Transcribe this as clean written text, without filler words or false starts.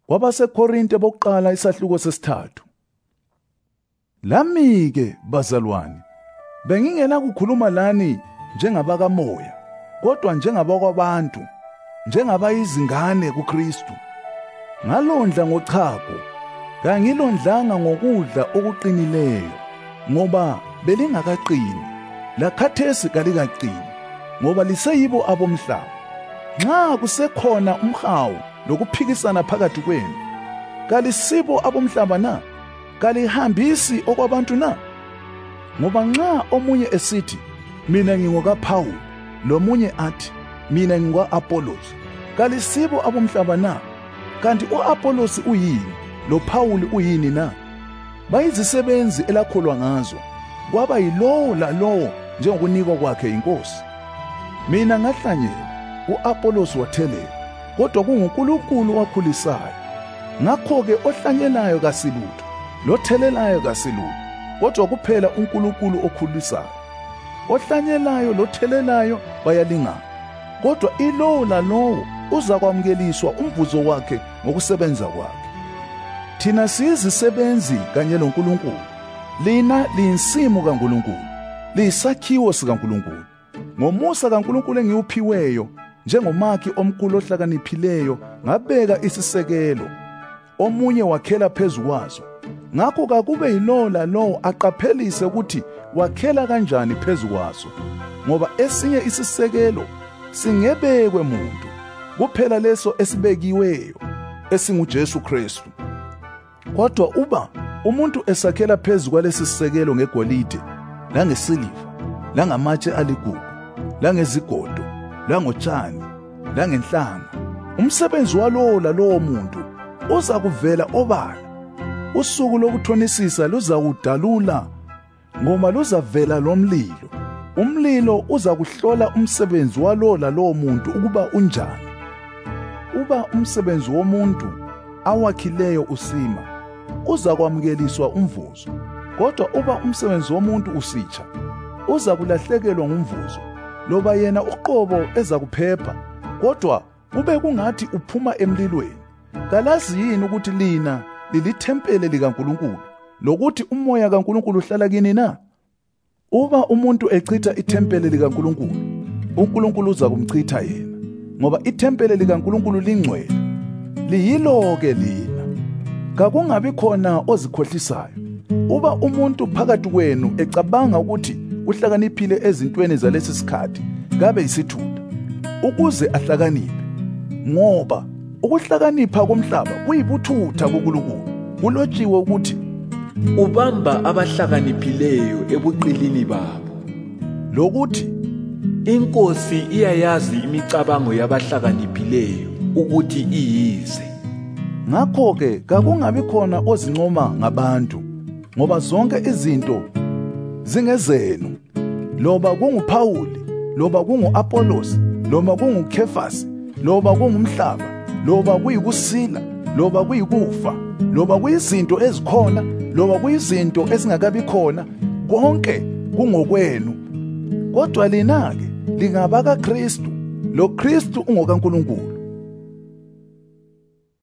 KwabaseKorinte bokuqala isahluko sesithathu. Lami-ke bazalwane, bengingena kukhuluma lani njengabakamoya, kodwa njengabakwabantu, njengabayizingane kuKristu. Ngalondla ngochago, kangilondlanga ngokudla okuqinileyo, ngoba belingakaqini, lakhathesi kalikaqini, ngoba liseyibo abomhlaba. Nxa kusekhona umhawu lokuphikisana phakathi kwenu, kalisibo abomhlaba na? Kalihambisi okwabantu na? Ngoba nxa omunye esithi, mina ngingokaPawuli, lomunye athi, mina ngingwa-Apolosi, kalisibo abomhlaba na? Kanti u-Apolosi uyini, loPawuli uyini na? Bayizisebenzi elakholwa ngazo, kwaba yilowo lalowo njengokunikwa kwakhe yiNkosi. Mina ngahlanyela, u-Apolosi wathelela, kodwa kunguNkulunkulu owakhulisayo. Ngakho-ke ohlanyelayo kasilutho, lothelelayo kasilutho, kodwa kuphela uNkulunkulu okhulisayo. Ohlanyelayo lothelelayo bayalingana, kodwa ilowo lalowo uzakwamukeliswa umvuzo wakhe ngokusebenza kwakhe. Thina siyizisebenzi kanye loNkulunkulu, lina liyinsimu kaNkulunkulu, liyisakhiwo sikaNkulunkulu. Ngomusa kaNkulunkulu engiwuphiweyo, njengomakhi omkhulu ohlakaniphileyo, ngabeka isisekelo, omunye wakhela phezu kwaso. Ngakho kakube yilowo lalowo aqaphelise ukuthi wakhela kanjani phezu kwaso, ngoba esinye isisekelo singebekwe muntu, kuphela leso esibekiweyo, esinguJesu Kristu. Kodwa uba umuntu esakhela phezu kwalesi sisekelo ngegolide, langesiliva, langamatshe aligugu, langezigodo, langotshani, langenhlanga, umsebenzi walowo lalowo muntu uza kuvela obala. Usuku lokuthonisisa luzawudalula, ngoba luzavela lomlilo. Umlilo uza kuhlola umsebenzi walowo lalowo muntu ukuba unjani. Uba umsebenzi womuntu awakhileyo usima, uza kwamukeliswa umvuzo. Kodwa uba umsebenzi womuntu usitsha, uza kulahlekelwa ngumvuzo. Loba yena uqobo eza kuphepha, kodwa kube kungathi uphuma emlilweni. Kalazi yini ukuthi lina lilithempele likaNkulunkulu, lokuthi umoya kaNkulunkulu uhlala kini na? Uba umuntu echitha ithempele likaNkulunkulu, uNkulunkulu uza kumchitha yena, ngoba ithempele likaNkulunkulu lingcwele. Liyilo-ke lina. Kakungabi khona ozikhohlisayo. Uba umuntu phakathi kwenu ecabanga ukuthi uhlakaniphile ezintweni zalesi sikhathi, kabe yisithutha, ukuze ahlakaniphe. Ngoba ukuhlakanipha komhlaba kuyibuthutha kuNkulunkulu. Kulotshiwe ukuthi, ubamba abahlakaniphileyo ebuqilini babo, lokuthi iNkosi iyayazi imicabango yabahlakaniphileyo ukuthi iyize. Ngakho-ke kakungabi khona ozincoma ngabantu, ngoba zonke izinto zingezenu, loba kunguPawuli, loba kungu-Apolosi, loba kunguKhefasi, loba kungumhlaba, loba kuyikusila, loba kuyikufa, loba kuyizinto ezikhona, loba kuyizinto ezingakabi khona, konke kungokwenu. Kodwa lina-ke lingabakaKristu, lo Kristu ungokaNkulunkulu.